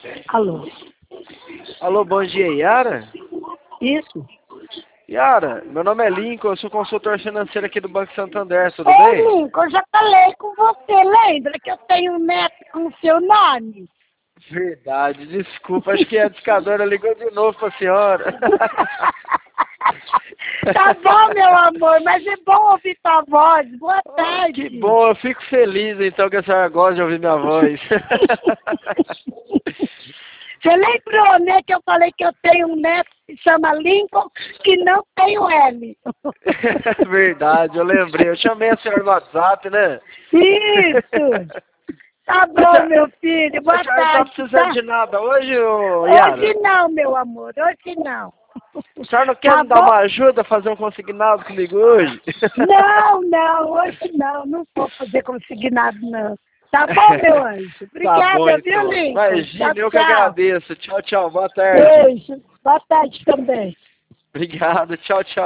Alô? Alô, bom dia, Yara? Isso? Yara, meu nome é Lincoln, eu sou consultor financeiro aqui do Banco Santander, tudo Ei, bem? Lincoln, eu já falei com você, lembra que eu tenho um neto com o seu nome? Verdade, desculpa, acho que a discadora ligou de novo pra senhora. Tá bom, meu amor, mas é bom ouvir tua voz. Boa tarde. Que bom, eu fico feliz então que a senhora gosta de ouvir minha voz. Você lembrou, né, que eu falei que eu tenho um neto que se chama Lincoln, que não tem o L. Verdade, eu lembrei, eu chamei a senhora no WhatsApp, né? Isso. Tá bom, meu filho, boa A senhora não tá tarde. precisando Tá? de nada hoje, ô, Yara? Hoje não, meu amor, hoje não. A senhora não quer Tá me dar bom? uma ajuda a fazer um consignado comigo hoje? Não, hoje não vou fazer consignado, não. Tá bom, meu anjo? Tá bom, Obrigada, viu, então. Lincoln? Imagina, Tchau, eu que tchau. agradeço. Tchau, tchau. Boa tarde. Beijo. Boa tarde também. Obrigado. Tchau, tchau.